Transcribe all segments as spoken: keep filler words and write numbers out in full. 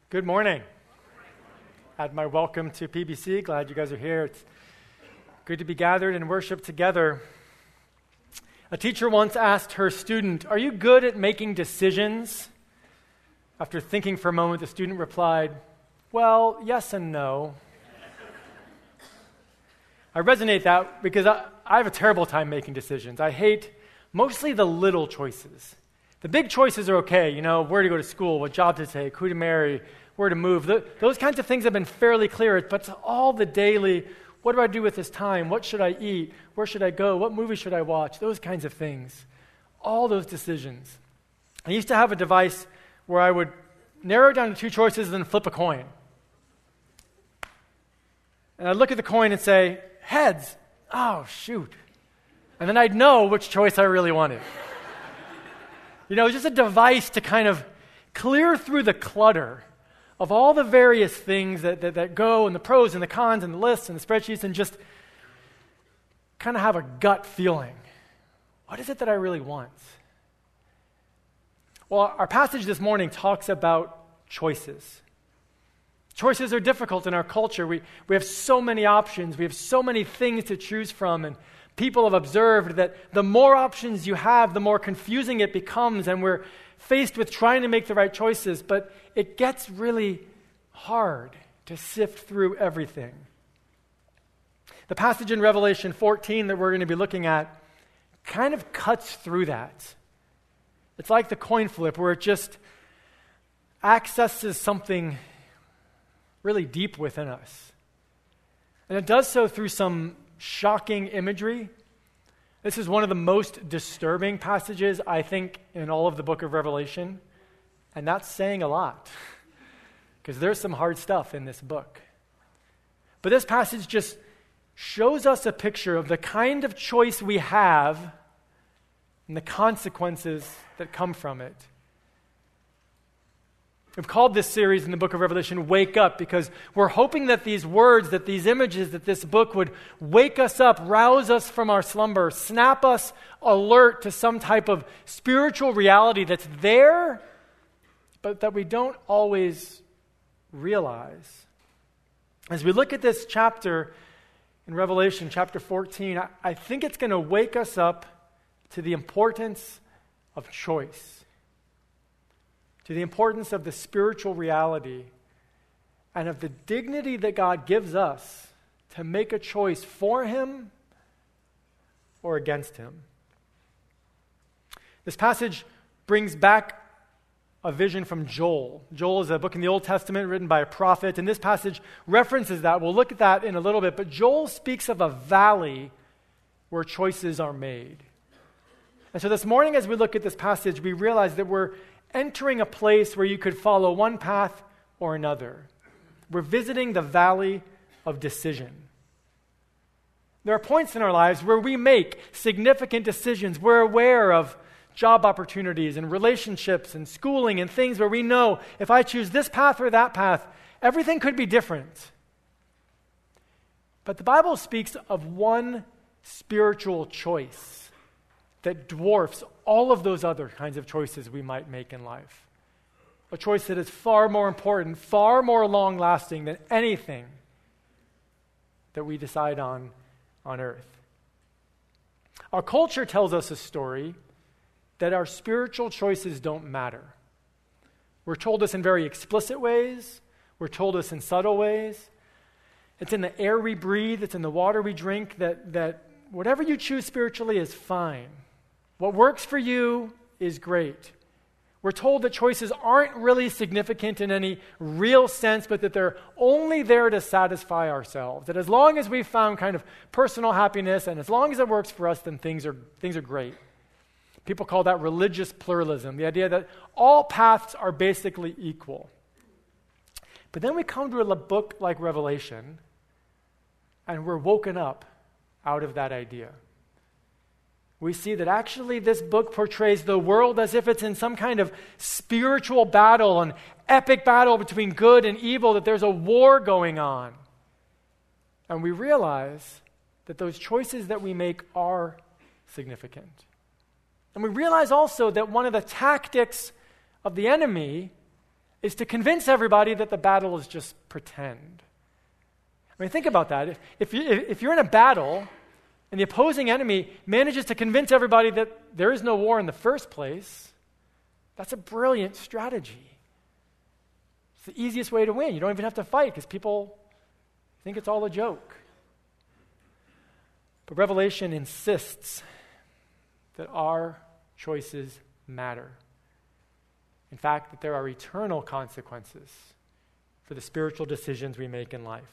Good morning. Add my welcome to P B C. Glad you guys are here. It's good to be gathered and worship together. A teacher once asked her student, "Are you good at making decisions?" After thinking for a moment, the student replied, "Well, yes and no." I resonate that because I, I have a terrible time making decisions. I hate mostly the little choices. The big choices are okay, you know, where to go to school, what job to take, who to marry, where to move. The, those kinds of things have been fairly clear, but it's all the daily, what do I do with this time? What should I eat? Where should I go? What movie should I watch? Those kinds of things. All those decisions. I used to have a device where I would narrow it down to two choices and then flip a coin. And I'd look at the coin and say, heads. Oh, shoot. And then I'd know which choice I really wanted. You know, it's just a device to kind of clear through the clutter of all the various things that, that, that go, and the pros and the cons and the lists and the spreadsheets, and just kind of have a gut feeling. What is it that I really want? Well, our passage this morning talks about choices. Choices are difficult in our culture. We, we have so many options. We have so many things to choose from, and people have observed that the more options you have, the more confusing it becomes, and we're faced with trying to make the right choices, but it gets really hard to sift through everything. The passage in Revelation fourteen that we're going to be looking at kind of cuts through that. It's like the coin flip where it just accesses something really deep within us. And it does so through some shocking imagery. This is one of the most disturbing passages, I think, in all of the book of Revelation. And that's saying a lot, because there's some hard stuff in this book. But this passage just shows us a picture of the kind of choice we have and the consequences that come from it. We've called this series in the book of Revelation, Wake Up, because we're hoping that these words, that these images, that this book would wake us up, rouse us from our slumber, snap us alert to some type of spiritual reality that's there, but that we don't always realize. As we look at this chapter in Revelation, chapter fourteen, I, I think it's going to wake us up to the importance of choice. To the importance of the spiritual reality and of the dignity that God gives us to make a choice for Him or against Him. This passage brings back a vision from Joel. Joel is a book in the Old Testament written by a prophet, and this passage references that. We'll look at that in a little bit, but Joel speaks of a valley where choices are made. And so this morning as we look at this passage, we realize that we're entering a place where you could follow one path or another. We're visiting the valley of decision. There are points in our lives where we make significant decisions. We're aware of job opportunities and relationships and schooling and things where we know if I choose this path or that path, everything could be different. But the Bible speaks of one spiritual choice that dwarfs all of those other kinds of choices we might make in life. A choice that is far more important, far more long-lasting than anything that we decide on on earth. Our culture tells us a story that our spiritual choices don't matter. We're told this in very explicit ways. We're told this in subtle ways. It's in the air we breathe. It's in the water we drink that, that whatever you choose spiritually is fine. What works for you is great. We're told that choices aren't really significant in any real sense, but that they're only there to satisfy ourselves. That as long as we've found kind of personal happiness and as long as it works for us, then things are things are great. People call that religious pluralism, the idea that all paths are basically equal. But then we come to a book like Revelation, and we're woken up out of that idea. We see that actually this book portrays the world as if it's in some kind of spiritual battle, an epic battle between good and evil, that there's a war going on. And we realize that those choices that we make are significant. And we realize also that one of the tactics of the enemy is to convince everybody that the battle is just pretend. I mean, think about that. If, if, you, if you're in a battle and the opposing enemy manages to convince everybody that there is no war in the first place, that's a brilliant strategy. It's the easiest way to win. You don't even have to fight because people think it's all a joke. But Revelation insists that our choices matter. In fact, that there are eternal consequences for the spiritual decisions we make in life.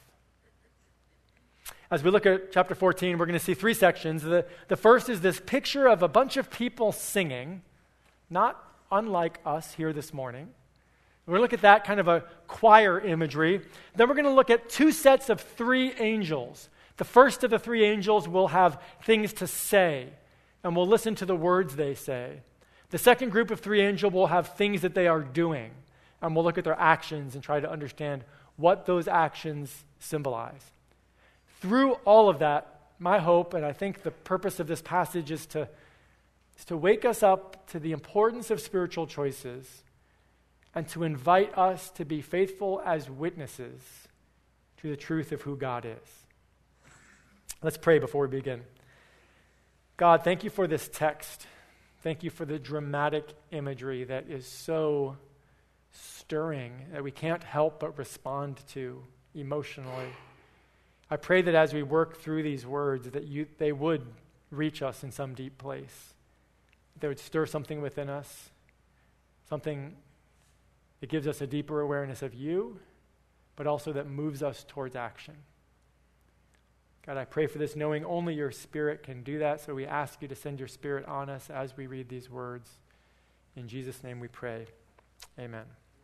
As we look at chapter fourteen, we're going to see three sections. The, the first is this picture of a bunch of people singing, not unlike us here this morning. We're going to look at that kind of a choir imagery. Then we're going to look at two sets of three angels. The first of the three angels will have things to say, and we'll listen to the words they say. The second group of three angels will have things that they are doing, and we'll look at their actions and try to understand what those actions symbolize. Through all of that, my hope, and I think the purpose of this passage is to, is to wake us up to the importance of spiritual choices and to invite us to be faithful as witnesses to the truth of who God is. Let's pray before we begin. God, thank you for this text. Thank you for the dramatic imagery that is so stirring that we can't help but respond to emotionally. I pray that as we work through these words, that you, they would reach us in some deep place. They would stir something within us, something that gives us a deeper awareness of you, but also that moves us towards action. God, I pray for this, knowing only your Spirit can do that, so we ask you to send your Spirit on us as we read these words. In Jesus' name we pray. Amen.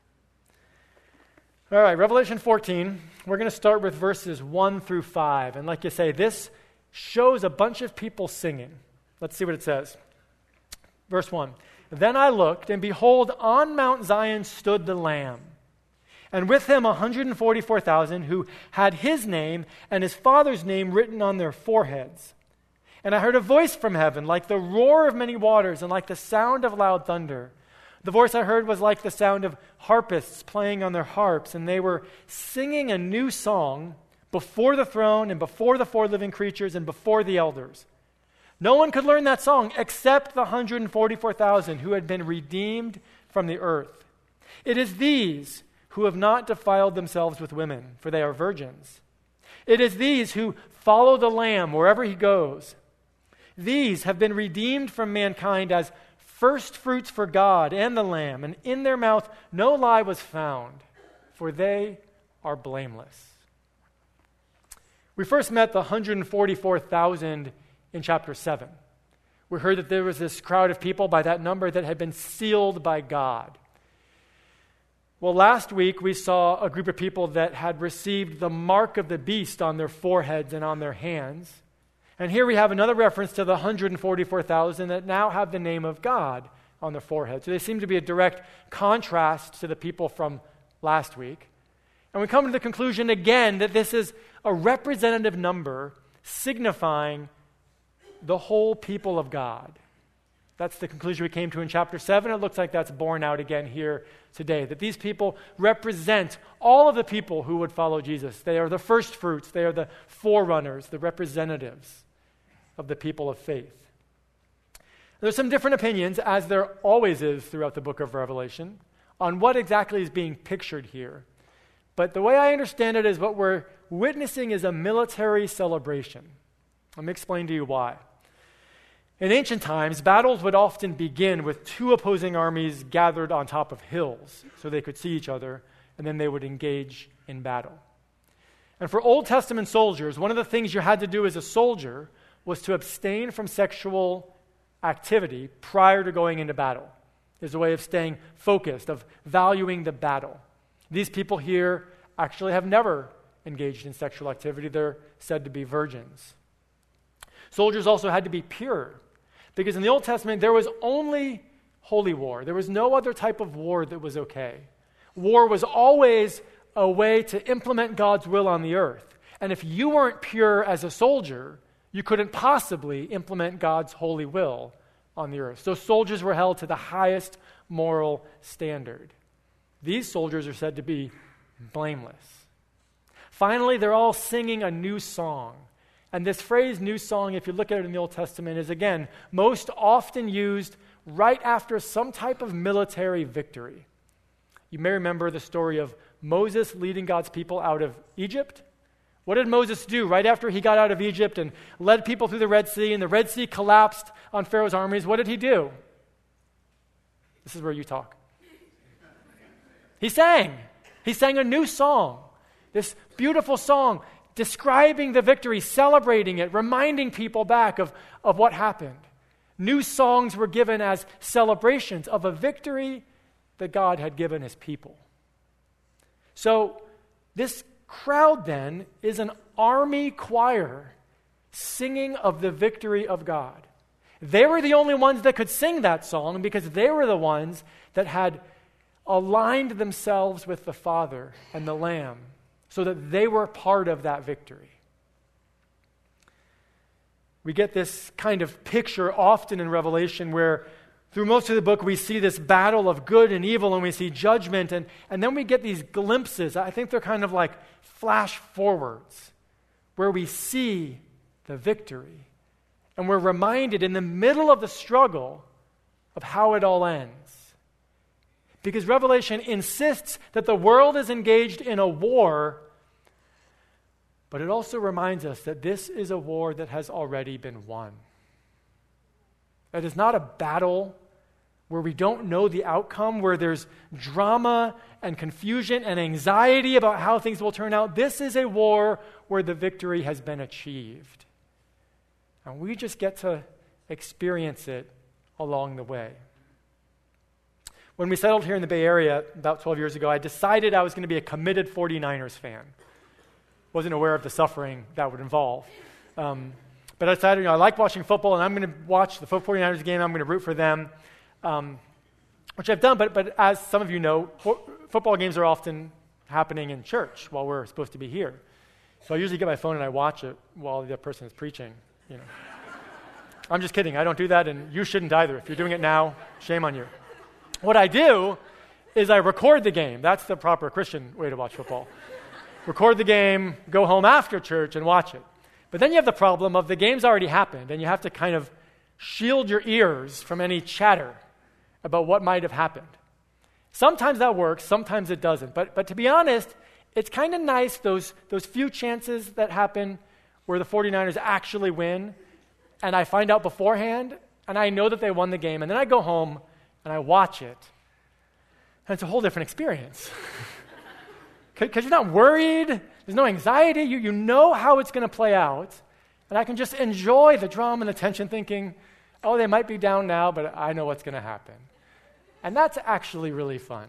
All right, Revelation fourteen, we're going to start with verses one through five. And like you say, this shows a bunch of people singing. Let's see what it says. Verse one, then I looked, and behold, on Mount Zion stood the Lamb, and with him one hundred forty-four thousand who had his name and his Father's name written on their foreheads. And I heard a voice from heaven, like the roar of many waters and like the sound of loud thunder. The voice I heard was like the sound of harpists playing on their harps, and they were singing a new song before the throne and before the four living creatures and before the elders. No one could learn that song except the one hundred forty-four thousand who had been redeemed from the earth. It is these who have not defiled themselves with women, for they are virgins. It is these who follow the Lamb wherever he goes. These have been redeemed from mankind as first fruits for God and the Lamb, and in their mouth no lie was found, for they are blameless. We first met the one hundred forty-four thousand in chapter seven. We heard that there was this crowd of people by that number that had been sealed by God. Well, last week we saw a group of people that had received the mark of the beast on their foreheads and on their hands. And here we have another reference to the one hundred forty-four thousand that now have the name of God on their forehead. So they seem to be a direct contrast to the people from last week. And we come to the conclusion again that this is a representative number signifying the whole people of God. That's the conclusion we came to in chapter seven. It looks like that's borne out again here today, that these people represent all of the people who would follow Jesus. They are the first fruits. They are the forerunners, the representatives of the people of faith. There's some different opinions, as there always is throughout the book of Revelation, on what exactly is being pictured here. But the way I understand it is what we're witnessing is a military celebration. Let me explain to you why. In ancient times, battles would often begin with two opposing armies gathered on top of hills so they could see each other, and then they would engage in battle. And for Old Testament soldiers, one of the things you had to do as a soldier was to abstain from sexual activity prior to going into battle. It's a way of staying focused, of valuing the battle. These people here actually have never engaged in sexual activity. They're said to be virgins. Soldiers also had to be pure, because in the Old Testament, there was only holy war. There was no other type of war that was okay. War was always a way to implement God's will on the earth. And if you weren't pure as a soldier, you couldn't possibly implement God's holy will on the earth. So soldiers were held to the highest moral standard. These soldiers are said to be blameless. Finally, they're all singing a new song. And this phrase, new song, if you look at it in the Old Testament, is again most often used right after some type of military victory. You may remember the story of Moses leading God's people out of Egypt. What did Moses do right after he got out of Egypt and led people through the Red Sea, and the Red Sea collapsed on Pharaoh's armies? What did he do? This is where you talk. He sang. He sang a new song, this beautiful song describing the victory, celebrating it, reminding people back of, of what happened. New songs were given as celebrations of a victory that God had given his people. So this crowd then is an army choir singing of the victory of God. They were the only ones that could sing that song because they were the ones that had aligned themselves with the Father and the Lamb so that they were part of that victory. We get this kind of picture often in Revelation where through most of the book we see this battle of good and evil and we see judgment, and, and then we get these glimpses. I think they're kind of like flash forwards where we see the victory and we're reminded in the middle of the struggle of how it all ends. Because Revelation insists that the world is engaged in a war, but it also reminds us that this is a war that has already been won. It is not a battle where we don't know the outcome, where there's drama and confusion and anxiety about how things will turn out. This is a war where the victory has been achieved. And we just get to experience it along the way. When we settled here in the Bay Area about twelve years ago, I decided I was going to be a committed forty-niners fan. Wasn't aware of the suffering that would involve. Um, but I decided, you know, I like watching football, and I'm going to watch the forty-niners game. I'm going to root for them, um, which I've done. But but as some of you know, fo- football games are often happening in church while we're supposed to be here. So I usually get my phone and I watch it while the person is preaching. You know, I'm just kidding. I don't do that, and you shouldn't either. If you're doing it now, shame on you. What I do is I record the game. That's the proper Christian way to watch football. Record the game, go home after church and watch it. But then you have the problem of the game's already happened, and you have to kind of shield your ears from any chatter about what might have happened. Sometimes that works, sometimes it doesn't. But but to be honest, it's kind of nice, those, those few chances that happen where the forty-niners actually win, and I find out beforehand, and I know that they won the game, and then I go home and I watch it, and it's a whole different experience. Because you're not worried, there's no anxiety, you, you know how it's going to play out, and I can just enjoy the drama and the tension thinking, oh, they might be down now, but I know what's going to happen. And that's actually really fun.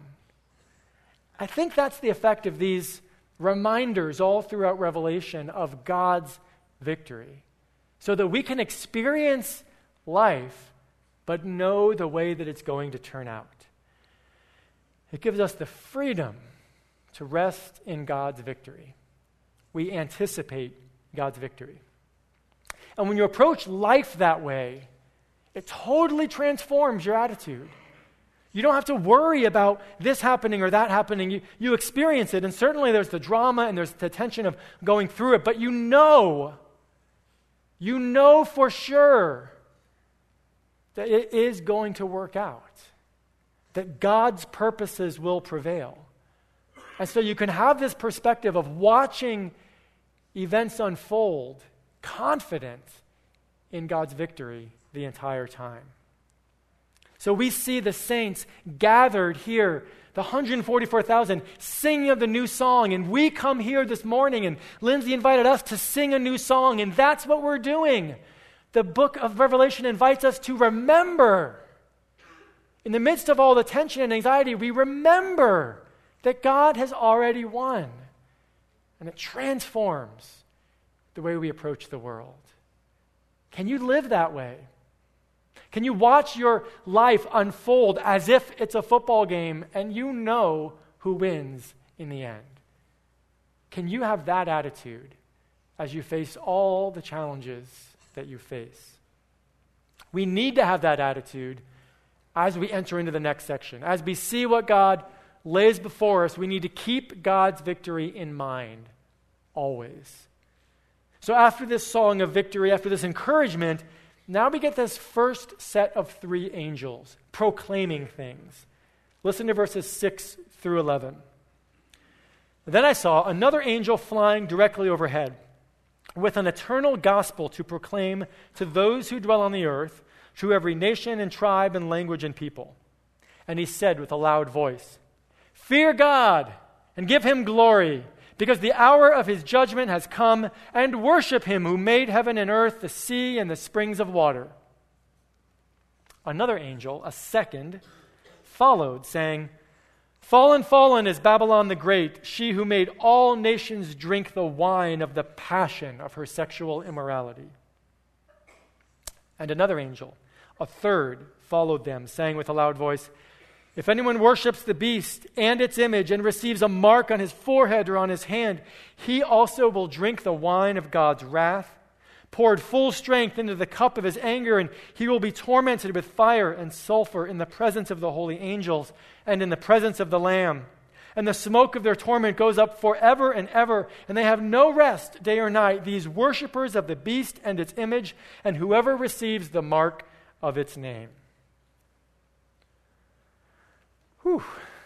I think that's the effect of these reminders all throughout Revelation of God's victory, so that we can experience life but know the way that it's going to turn out. It gives us the freedom to rest in God's victory. We anticipate God's victory. And when you approach life that way, it totally transforms your attitude. You don't have to worry about this happening or that happening. You, you experience it, and certainly there's the drama and there's the tension of going through it, but you know, you know for sure that it is going to work out, that God's purposes will prevail. And so you can have this perspective of watching events unfold, confident in God's victory the entire time. So we see the saints gathered here, the one hundred forty-four thousand, singing of the new song, and we come here this morning, and Lindsay invited us to sing a new song, and that's what we're doing. The book of Revelation invites us to remember. In the midst of all the tension and anxiety, we remember that God has already won. And it transforms the way we approach the world. Can you live that way? Can you watch your life unfold as if it's a football game and you know who wins in the end? Can you have that attitude as you face all the challenges that you face? We need to have that attitude as we enter into the next section, as we see what God lays before us, we need to keep God's victory in mind always. So after this song of victory, after this encouragement, now we get this first set of three angels proclaiming things. Listen to verses six through eleven. Then I saw another angel flying directly overhead, with an eternal gospel to proclaim to those who dwell on the earth, to every nation and tribe and language and people. And he said with a loud voice, "Fear God and give him glory, because the hour of his judgment has come, and worship him who made heaven and earth, the sea and the springs of water." Another angel, a second, followed, saying, "Fallen, fallen is Babylon the Great, she who made all nations drink the wine of the passion of her sexual immorality." And another angel, a third, followed them, saying with a loud voice, "If anyone worships the beast and its image and receives a mark on his forehead or on his hand, he also will drink the wine of God's wrath, poured full strength into the cup of his anger, and he will be tormented with fire and sulfur in the presence of the holy angels and in the presence of the Lamb. And the smoke of their torment goes up forever and ever, and they have no rest day or night, these worshipers of the beast and its image, and whoever receives the mark of its name." Whew.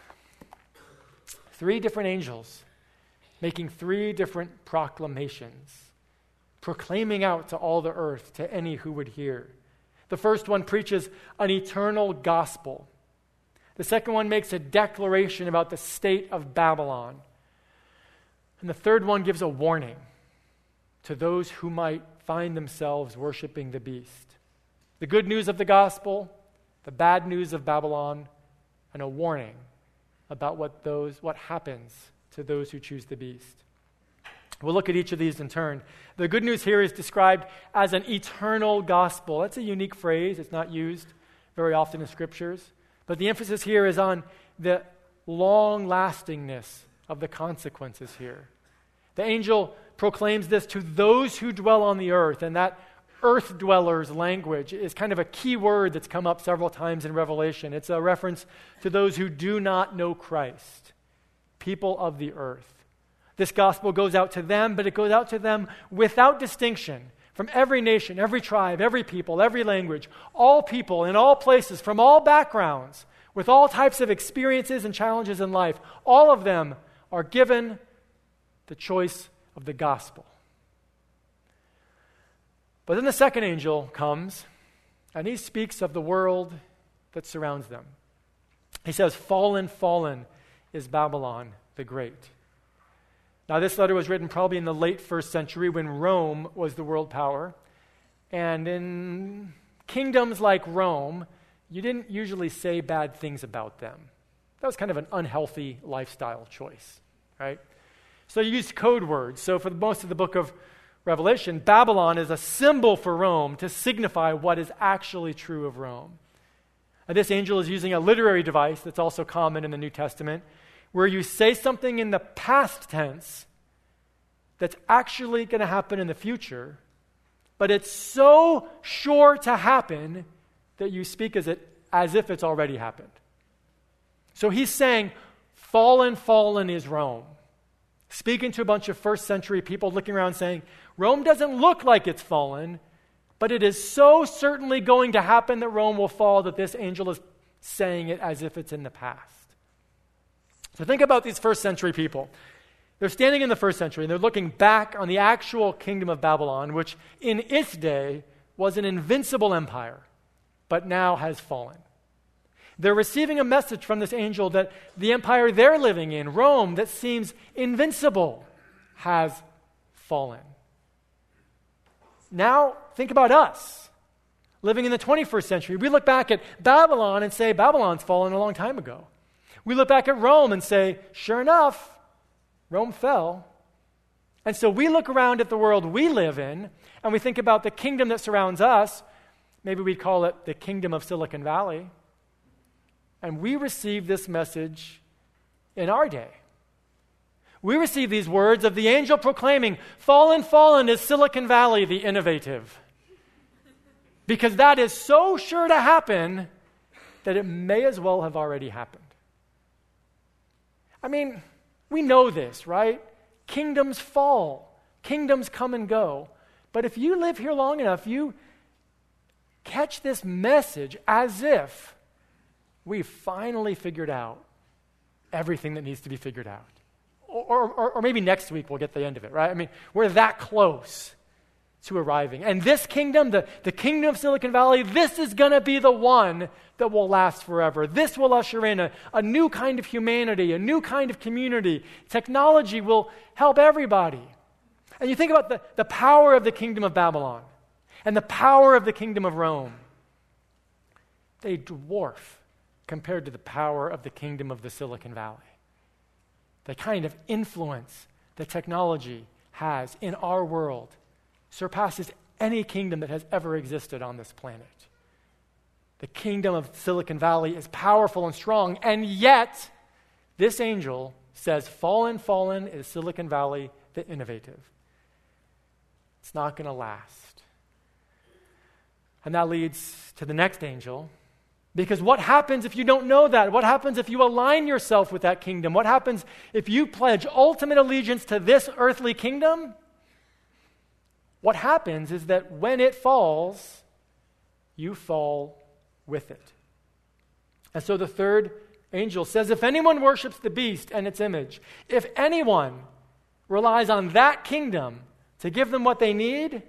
Three different angels making three different proclamations, proclaiming out to all the earth, to any who would hear. The first one preaches an eternal gospel. The second one makes a declaration about the state of Babylon. And the third one gives a warning to those who might find themselves worshiping the beast. The good news of the gospel, the bad news of Babylon, and a warning about what those what happens to those who choose the beast. We'll look at each of these in turn. The good news here is described as an eternal gospel. That's a unique phrase. It's not used very often in scriptures. But the emphasis here is on the long-lastingness of the consequences here. The angel proclaims this to those who dwell on the earth, and that earth dwellers language is kind of a key word that's come up several times in Revelation. It's a reference to those who do not know Christ, people of the earth. This gospel goes out to them, but it goes out to them without distinction, from every nation, every tribe, every people, every language, all people in all places, from all backgrounds, with all types of experiences and challenges in life. All of them are given the choice of the gospel. But then the second angel comes, and he speaks of the world that surrounds them. He says, "Fallen, fallen is Babylon the Great." Now, this letter was written probably in the late first century when Rome was the world power. And in kingdoms like Rome, you didn't usually say bad things about them. That was kind of an unhealthy lifestyle choice, right? So you used code words. So for most of the book of Revelation, Babylon is a symbol for Rome to signify what is actually true of Rome. And this angel is using a literary device that's also common in the New Testament, where you say something in the past tense that's actually going to happen in the future, but it's so sure to happen that you speak as it as if it's already happened. So he's saying, "Fallen, fallen is Rome." Speaking to a bunch of first century people looking around saying, Rome doesn't look like it's fallen, but it is so certainly going to happen that Rome will fall that this angel is saying it as if it's in the past. So think about these first century people. They're standing in the first century and they're looking back on the actual kingdom of Babylon, which in its day was an invincible empire, but now has fallen. They're receiving a message from this angel that the empire they're living in, Rome, that seems invincible, has fallen. Now, think about us, living in the twenty-first century. We look back at Babylon and say, Babylon's fallen a long time ago. We look back at Rome and say, sure enough, Rome fell. And so we look around at the world we live in, and we think about the kingdom that surrounds us. Maybe we'd call it the kingdom of Silicon Valley. And we receive this message in our day. We receive these words of the angel proclaiming, fallen, fallen is Silicon Valley, the innovative. Because that is so sure to happen that it may as well have already happened. I mean, we know this, right? Kingdoms fall. Kingdoms come and go. But if you live here long enough, you catch this message as if we've finally figured out everything that needs to be figured out. Or, or, or maybe next week we'll get the end of it, right? I mean, we're that close to arriving. And this kingdom, the, the kingdom of Silicon Valley, this is going to be the one that will last forever. This will usher in a, a new kind of humanity, a new kind of community. Technology will help everybody. And you think about the, the power of the kingdom of Babylon and the power of the kingdom of Rome. They dwarf compared to the power of the kingdom of the Silicon Valley. The kind of influence that technology has in our world surpasses any kingdom that has ever existed on this planet. The kingdom of Silicon Valley is powerful and strong, and yet this angel says, fallen, fallen is Silicon Valley, the innovative. It's not going to last. And that leads to the next angel, because what happens if you don't know that? What happens if you align yourself with that kingdom? What happens if you pledge ultimate allegiance to this earthly kingdom? What happens is that when it falls, you fall with it. And so the third angel says, if anyone worships the beast and its image, if anyone relies on that kingdom to give them what they need,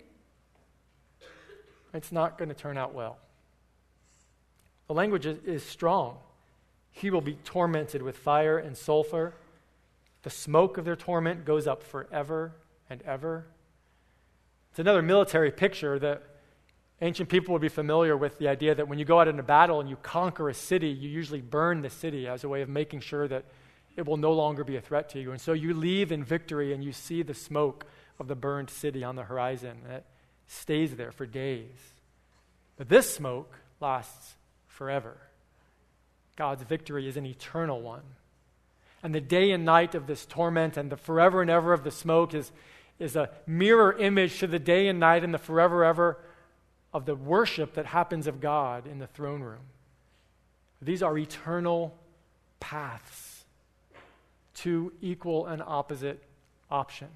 it's not going to turn out well. The language is, is strong. He will be tormented with fire and sulfur. The smoke of their torment goes up forever and ever. It's another military picture that ancient people would be familiar with, the idea that when you go out into battle and you conquer a city, you usually burn the city as a way of making sure that it will no longer be a threat to you. And so you leave in victory and you see the smoke of the burned city on the horizon. And it stays there for days. But this smoke lasts forever. God's victory is an eternal one. And the day and night of this torment and the forever and ever of the smoke is, is a mirror image to the day and night and the forever ever of the worship that happens of God in the throne room. These are eternal paths, two equal and opposite options.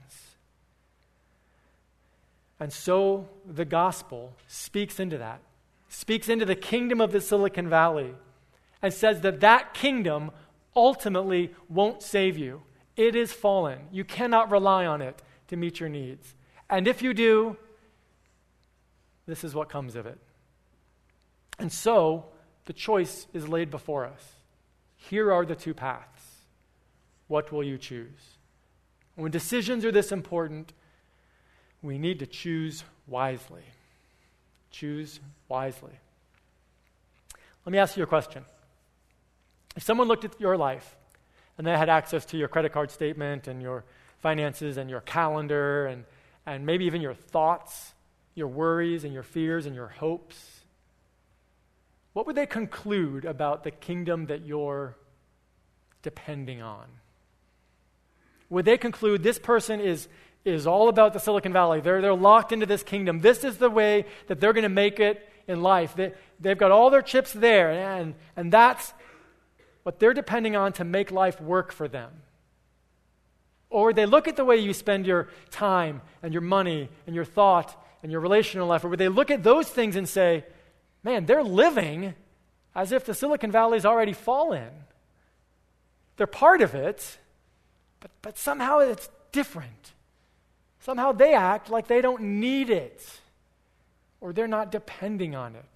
And so the gospel speaks into that, speaks into the kingdom of the Silicon Valley, and says that that kingdom ultimately won't save you. It is fallen. You cannot rely on it to meet your needs. And if you do, this is what comes of it. And so the choice is laid before us. Here are the two paths. What will you choose? When decisions are this important, we need to choose wisely. Choose wisely. Let me ask you a question. If someone looked at your life and they had access to your credit card statement and your finances and your calendar and, and maybe even your thoughts, your worries and your fears and your hopes, what would they conclude about the kingdom that you're depending on? Would they conclude this person is is all about the Silicon Valley. They're, they're locked into this kingdom. This is the way that they're going to make it in life. They, they've got all their chips there, and, and that's what they're depending on to make life work for them. Or they look at the way you spend your time and your money and your thought and your relational life, or would they look at those things and say, man, they're living as if the Silicon Valley's already fallen. They're part of it, but, but somehow it's different. Somehow they act like they don't need it, or they're not depending on it.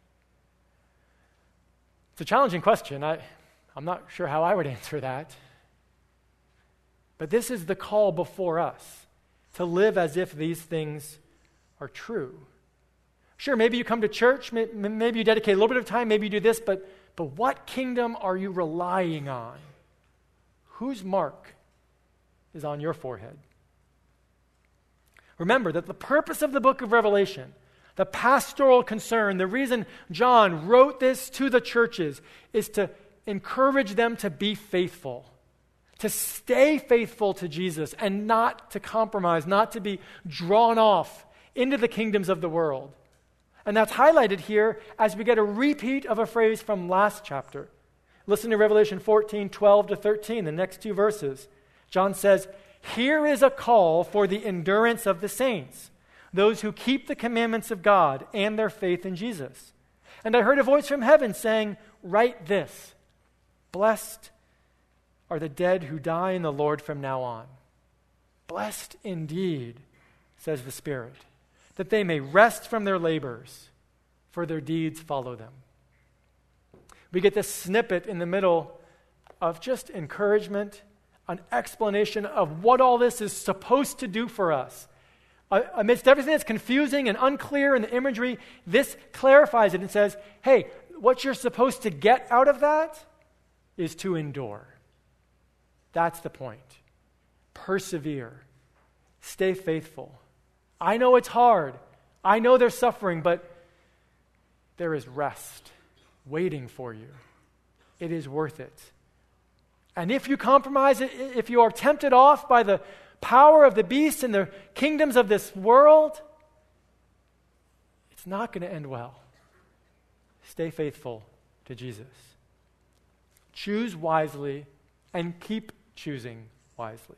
It's a challenging question. I, I'm not sure how I would answer that. But this is the call before us, to live as if these things are true. Sure, maybe you come to church, maybe you dedicate a little bit of time, maybe you do this, but, but what kingdom are you relying on? Whose mark is on your forehead? Remember that the purpose of the book of Revelation, the pastoral concern, the reason John wrote this to the churches is to encourage them to be faithful, to stay faithful to Jesus and not to compromise, not to be drawn off into the kingdoms of the world. And that's highlighted here as we get a repeat of a phrase from last chapter. Listen to Revelation fourteen, twelve to thirteen, the next two verses. John says, "Here is a call for the endurance of the saints, those who keep the commandments of God and their faith in Jesus. And I heard a voice from heaven saying, 'Write this, blessed are the dead who die in the Lord from now on. Blessed indeed,' says the Spirit, 'that they may rest from their labors, for their deeds follow them.'" We get this snippet in the middle of just encouragement, an explanation of what all this is supposed to do for us. Uh, amidst everything that's confusing and unclear in the imagery, this clarifies it and says, hey, what you're supposed to get out of that is to endure. That's the point. Persevere. Stay faithful. I know it's hard. I know there's suffering, but there is rest waiting for you. It is worth it. And if you compromise, if you are tempted off by the power of the beast and the kingdoms of this world, it's not going to end well. Stay faithful to Jesus. Choose wisely and keep choosing wisely.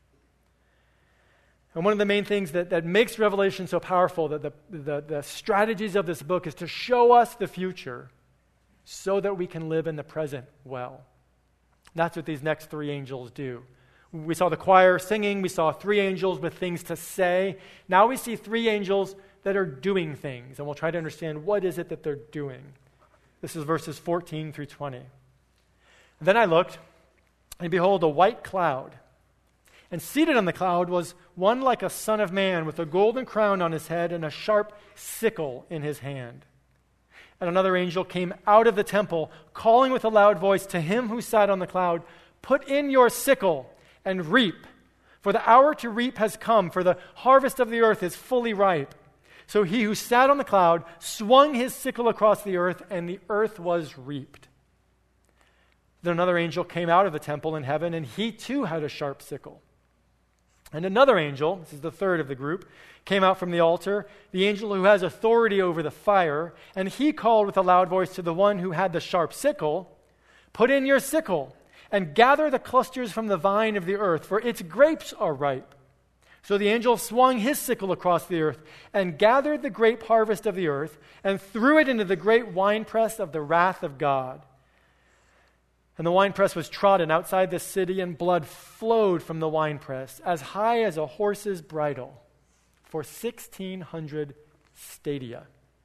And one of the main things that, that makes Revelation so powerful, that the, the, the strategies of this book, is to show us the future so that we can live in the present well. That's what these next three angels do. We saw the choir singing. We saw three angels with things to say. Now we see three angels that are doing things, and we'll try to understand what is it that they're doing. This is verses fourteen through twenty. Then I looked, and behold, a white cloud. And seated on the cloud was one like a son of man, with a golden crown on his head and a sharp sickle in his hand. And another angel came out of the temple, calling with a loud voice to him who sat on the cloud, "Put in your sickle and reap, for the hour to reap has come, for the harvest of the earth is fully ripe." So he who sat on the cloud swung his sickle across the earth, and the earth was reaped. Then another angel came out of the temple in heaven, and he too had a sharp sickle. And another angel, this is the third of the group, came out from the altar, the angel who has authority over the fire, and he called with a loud voice to the one who had the sharp sickle, "Put in your sickle and gather the clusters from the vine of the earth, for its grapes are ripe." So the angel swung his sickle across the earth and gathered the grape harvest of the earth and threw it into the great winepress of the wrath of God. And the winepress was trodden outside the city, and blood flowed from the winepress as high as a horse's bridle for sixteen hundred stadia.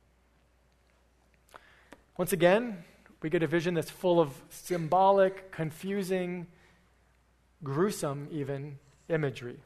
Once again, we get a vision that's full of symbolic, confusing, gruesome even imagery.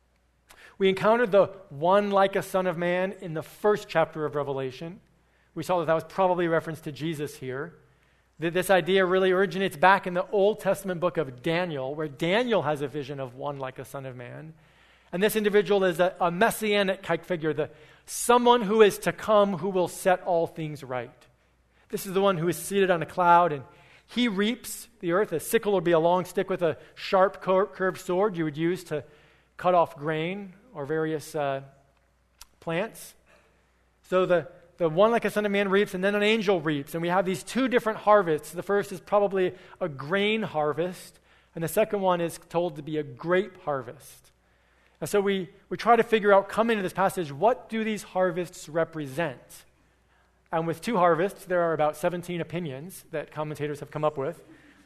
We encountered the one like a son of man in the first chapter of Revelation. We saw that that was probably a reference to Jesus here. That this idea really originates back in the Old Testament book of Daniel, where Daniel has a vision of one like a son of man. And this individual is a, a messianic type figure, the someone who is to come who will set all things right. This is the one who is seated on a cloud, and he reaps the earth. A sickle would be a long stick with a sharp cur- curved sword you would use to cut off grain or various uh, plants. So the The one like a son of man reaps, and then an angel reaps. And we have these two different harvests. The first is probably a grain harvest, and the second one is told to be a grape harvest. And so we, we try to figure out, coming into this passage, what do these harvests represent? And with two harvests, there are about seventeen opinions that commentators have come up with.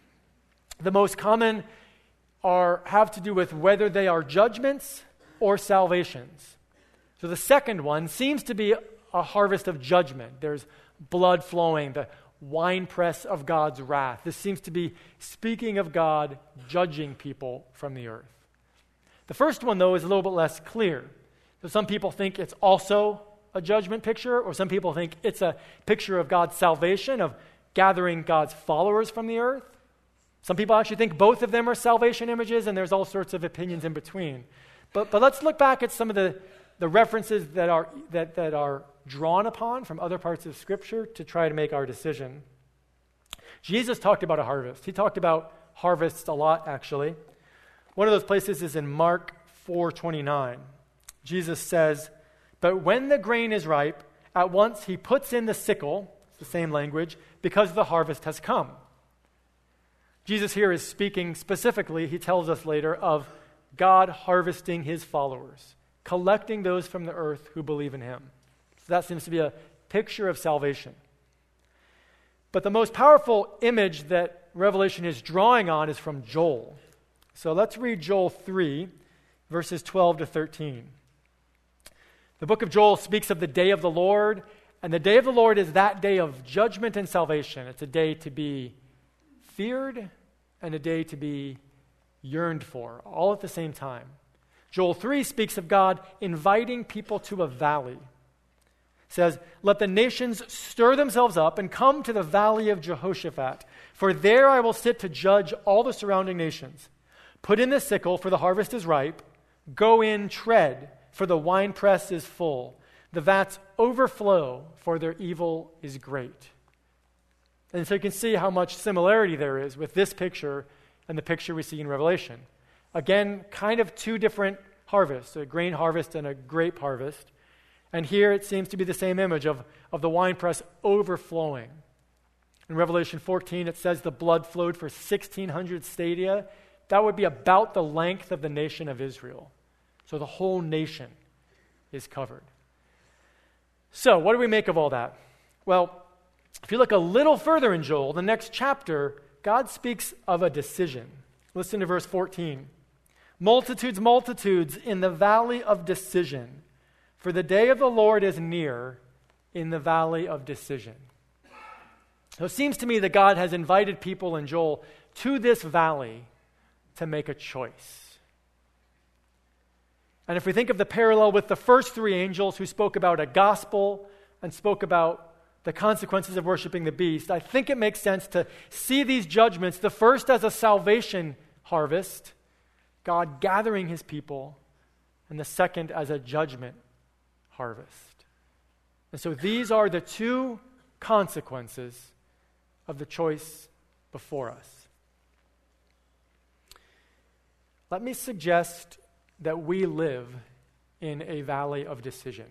The most common are have to do with whether they are judgments or salvations. So the second one seems to be a harvest of judgment. There's blood flowing, the winepress of God's wrath. This seems to be speaking of God judging people from the earth. The first one, though, is a little bit less clear. So some people think it's also a judgment picture, or some people think it's a picture of God's salvation, of gathering God's followers from the earth. Some people actually think both of them are salvation images, and there's all sorts of opinions in between. But but let's look back at some of the, the references that are that, that are drawn upon from other parts of Scripture to try to make our decision. Jesus talked about a harvest. He talked about harvests a lot, actually. One of those places is in Mark four twenty-nine. Jesus says, "But when the grain is ripe, at once he puts in the sickle," it's the same language, "because the harvest has come." Jesus here is speaking specifically, he tells us later, of God harvesting his followers, collecting those from the earth who believe in him. So that seems to be a picture of salvation. But the most powerful image that Revelation is drawing on is from Joel. So let's read Joel three, verses twelve to thirteen. The book of Joel speaks of the day of the Lord, and the day of the Lord is that day of judgment and salvation. It's a day to be feared and a day to be yearned for, all at the same time. Joel three speaks of God inviting people to a valley. It says, "Let the nations stir themselves up and come to the valley of Jehoshaphat, for there I will sit to judge all the surrounding nations. Put in the sickle, for the harvest is ripe. Go in, tread, for the winepress is full. The vats overflow, for their evil is great." And so you can see how much similarity there is with this picture and the picture we see in Revelation. Again, kind of two different harvests, a grain harvest and a grape harvest. And here it seems to be the same image of, of the winepress overflowing. In Revelation fourteen, it says the blood flowed for sixteen hundred stadia. That would be about the length of the nation of Israel. So the whole nation is covered. So what do we make of all that? Well, if you look a little further in Joel, the next chapter, God speaks of a decision. Listen to verse fourteen. "Multitudes, multitudes in the valley of decision, for the day of the Lord is near in the valley of decision." So it seems to me that God has invited people in Joel to this valley to make a choice. And if we think of the parallel with the first three angels who spoke about a gospel and spoke about the consequences of worshiping the beast, I think it makes sense to see these judgments, the first as a salvation harvest, God gathering his people, and the second as a judgment harvest. And so these are the two consequences of the choice before us. Let me suggest that we live in a valley of decision.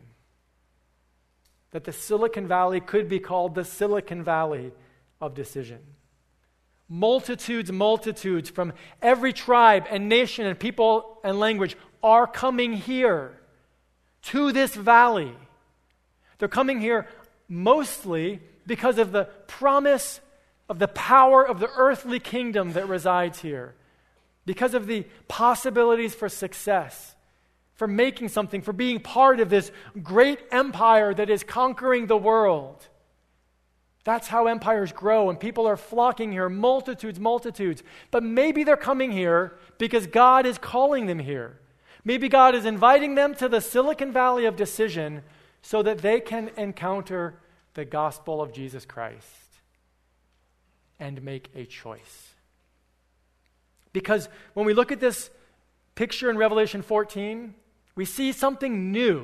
That the Silicon Valley could be called the Silicon Valley of decision. Multitudes, multitudes from every tribe and nation and people and language are coming here to this valley. They're coming here mostly because of the promise of the power of the earthly kingdom that resides here, because of the possibilities for success, for making something, for being part of this great empire that is conquering the world. That's how empires grow, and people are flocking here, multitudes, multitudes. But maybe they're coming here because God is calling them here. Maybe God is inviting them to the Silicon Valley of decision so that they can encounter the gospel of Jesus Christ and make a choice. Because when we look at this picture in Revelation fourteen, we see something new.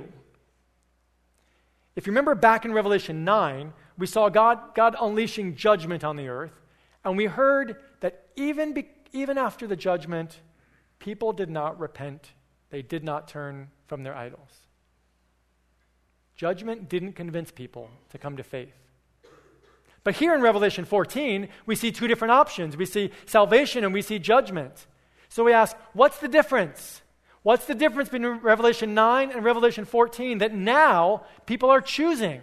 If you remember back in Revelation nine, we saw God, God unleashing judgment on the earth, and we heard that even, be, even after the judgment, people did not repent. They did not turn from their idols. Judgment didn't convince people to come to faith. But here in Revelation fourteen, we see two different options. We see salvation and we see judgment. So we ask, what's the difference? What's the difference between Revelation nine and Revelation fourteen that now people are choosing?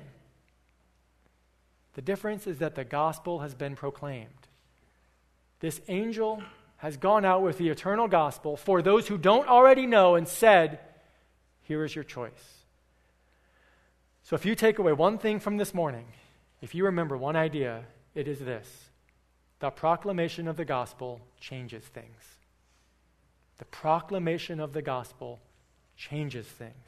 The difference is that the gospel has been proclaimed. This angel has gone out with the eternal gospel for those who don't already know and said, here is your choice. So if you take away one thing from this morning, if you remember one idea, it is this: the proclamation of the gospel changes things. The proclamation of the gospel changes things.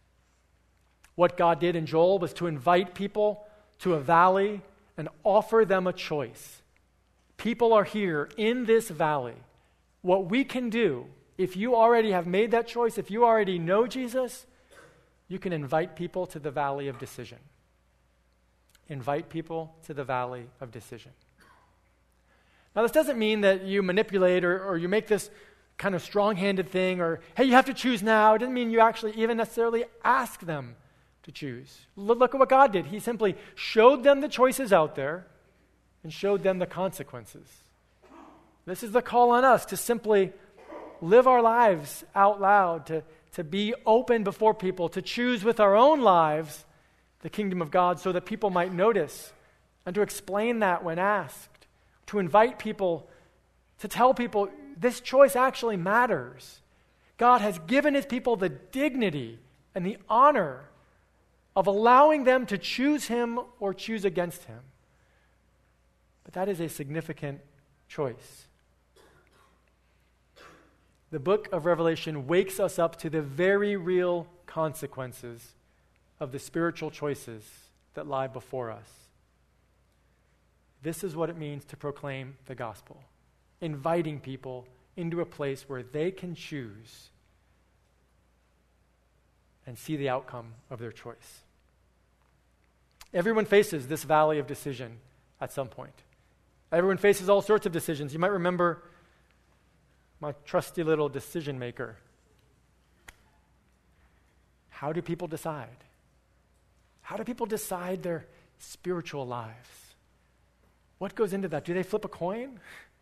What God did in Joel was to invite people to a valley and offer them a choice. People are here in this valley. What we can do, if you already have made that choice, if you already know Jesus, you can invite people to the valley of decision. Invite people to the valley of decision. Now, this doesn't mean that you manipulate or, or you make this kind of strong-handed thing, or, hey, you have to choose now. It doesn't mean you actually even necessarily ask them to choose. Look at what God did. He simply showed them the choices out there and showed them the consequences. This is the call on us to simply live our lives out loud, to, to be open before people, to choose with our own lives the kingdom of God so that people might notice, and to explain that when asked, to invite people, to tell people this choice actually matters. God has given his people the dignity and the honor of allowing them to choose him or choose against him. But that is a significant choice. The book of Revelation wakes us up to the very real consequences of the spiritual choices that lie before us. This is what it means to proclaim the gospel, inviting people into a place where they can choose and see the outcome of their choice. Everyone faces this valley of decision at some point. Everyone faces all sorts of decisions. You might remember my trusty little decision maker. How do people decide? How do people decide their spiritual lives? What goes into that? Do they flip a coin?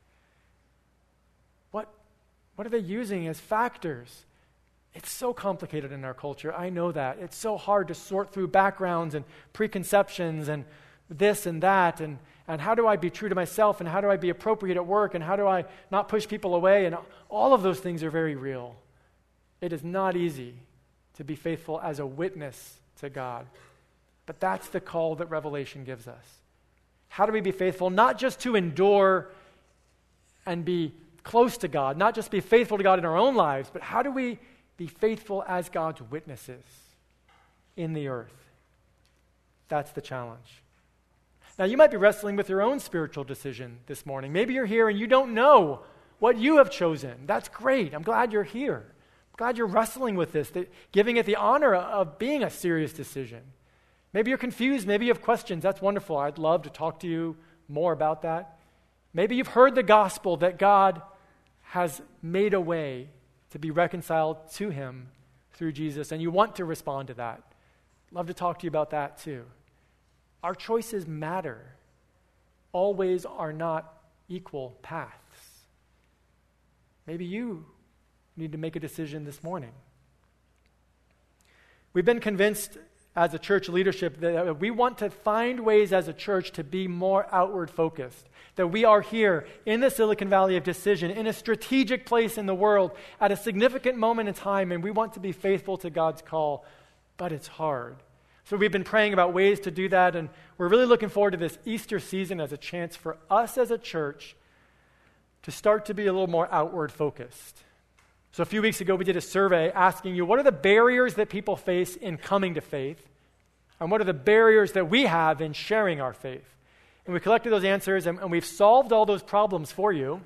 What, what are they using as factors? It's so complicated in our culture. I know that. It's so hard to sort through backgrounds and preconceptions and this and that, and, and how do I be true to myself, and how do I be appropriate at work, and how do I not push people away, and all of those things are very real. It is not easy to be faithful as a witness to God, but that's the call that Revelation gives us. How do we be faithful? Not just to endure and be close to God, not just be faithful to God in our own lives, but how do we be faithful as God's witnesses in the earth? That's the challenge. Now, you might be wrestling with your own spiritual decision this morning. Maybe you're here and you don't know what you have chosen. That's great. I'm glad you're here. I'm glad you're wrestling with this, that giving it the honor of being a serious decision. Maybe you're confused. Maybe you have questions. That's wonderful. I'd love to talk to you more about that. Maybe you've heard the gospel that God has made a way to be reconciled to him through Jesus, and you want to respond to that. Love to talk to you about that too. Our choices matter. All ways are not equal paths. Maybe you need to make a decision this morning. We've been convinced as a church leadership that we want to find ways as a church to be more outward focused. That we are here in the Silicon Valley of decision, in a strategic place in the world, at a significant moment in time, and we want to be faithful to God's call, but it's hard. So we've been praying about ways to do that, and we're really looking forward to this Easter season as a chance for us as a church to start to be a little more outward focused. So a few weeks ago, we did a survey asking you, what are the barriers that people face in coming to faith? And what are the barriers that we have in sharing our faith? And we collected those answers, and, and we've solved all those problems for you.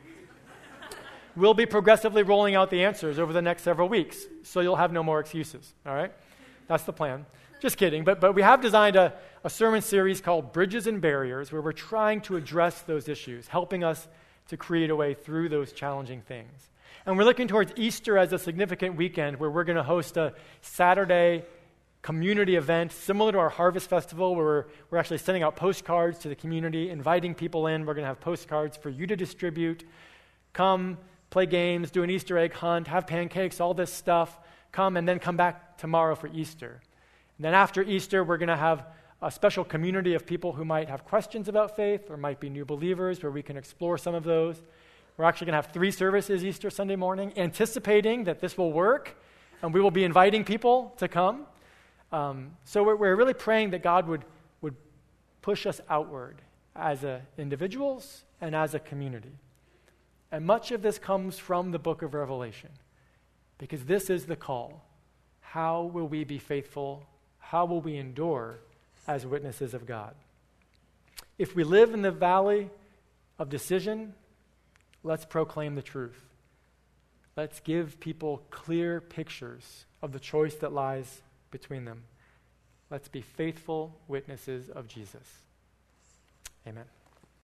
We'll be progressively rolling out the answers over the next several weeks, so you'll have no more excuses, all right? That's the plan. Just kidding, but, but we have designed a, a sermon series called Bridges and Barriers, where we're trying to address those issues, helping us to create a way through those challenging things. And we're looking towards Easter as a significant weekend where we're going to host a Saturday community event similar to our Harvest Festival, where we're, we're actually sending out postcards to the community, inviting people in. We're going to have postcards for you to distribute. Come, play games, do an Easter egg hunt, have pancakes, all this stuff. Come and then come back tomorrow for Easter. And then after Easter, we're going to have a special community of people who might have questions about faith or might be new believers where we can explore some of those. We're actually going to have three services Easter Sunday morning, anticipating that this will work, and we will be inviting people to come. Um, so we're, we're really praying that God would, would push us outward as a, individuals and as a community. And much of this comes from the book of Revelation, because this is the call. How will we be faithful? How will we endure as witnesses of God? If we live in the valley of decision, let's proclaim the truth. Let's give people clear pictures of the choice that lies between them. Let's be faithful witnesses of Jesus. Amen.